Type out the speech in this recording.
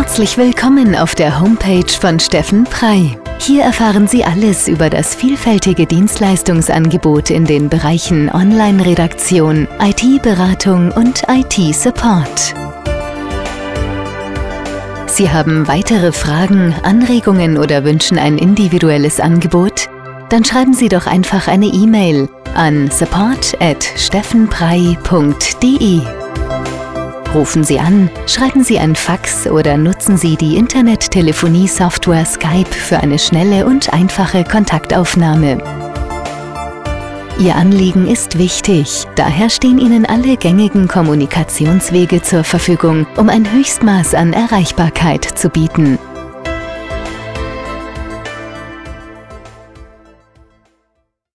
Herzlich willkommen auf der Homepage von Steffen Prey. Hier erfahren Sie alles über das vielfältige Dienstleistungsangebot in den Bereichen Online-Redaktion, IT-Beratung und IT-Support. Sie haben weitere Fragen, Anregungen oder wünschen ein individuelles Angebot? Dann schreiben Sie doch einfach eine E-Mail an support@steffenprey.de. Rufen Sie an, schreiben Sie ein Fax oder nutzen Sie die Internettelefonie-Software Skype für eine schnelle und einfache Kontaktaufnahme. Ihr Anliegen ist wichtig, daher stehen Ihnen alle gängigen Kommunikationswege zur Verfügung, um ein Höchstmaß an Erreichbarkeit zu bieten.